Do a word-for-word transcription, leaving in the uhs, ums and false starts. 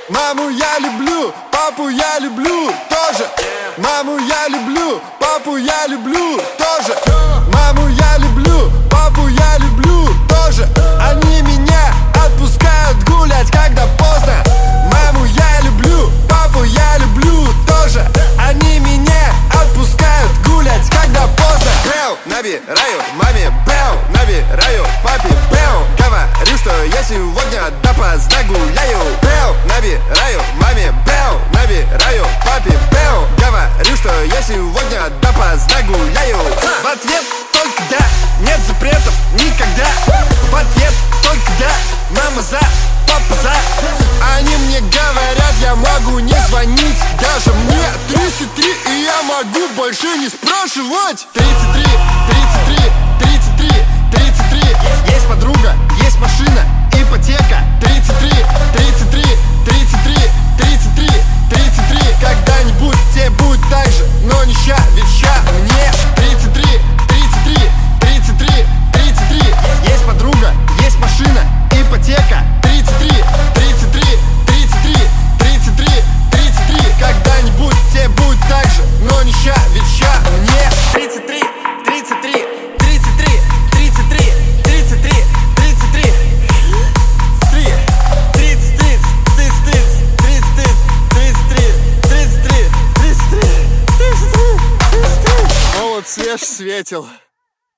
Маму я люблю, папу я люблю тоже. Маму я люблю, папу я люблю тоже. Маму я люблю, папу я люблю тоже. Они меня отпускают гулять, когда поздно. Маму я люблю, папу я люблю тоже. Они меня отпускают гулять, когда поздно. Бэу, набираю маме, бэу, набираю папе, бэу. Говорю, что я сегодня допоздна гуляю. Бэу, набираю маме, бэу, набираю папе, бэу. Говорю, что я сегодня допоздна гуляю. В ответ только да, нет запретов никогда. В ответ только да, мама за, папа за. Они мне говорят, я могу не звонить. Даже мне тридцать три, и я могу больше не спрашивать. Тридцать три, тридцать три, тридцать три, тридцать три. Есть подруга, есть машина, ипотека. Тридцать три, тридцать три, тридцать три, тридцать три, тридцать три. Когда-нибудь тебе будет так же, но не ща, ведь ща мне тридцать три, тридцать три, тридцать три, тридцать три. Есть подруга, есть машина, ипотека. Тридцать три, тридцать три, тридцать три, тридцать три, тридцать три. Когда-нибудь тебе будет так же, но не ща, ведь ща мне тридцать три, тридцать три, тридцать три, тридцать три, тридцать три, тридцать три, тридцать три, тридцать три, тридцать три, тридцать три, тридцать три, тридцать три. Молод свеж светил.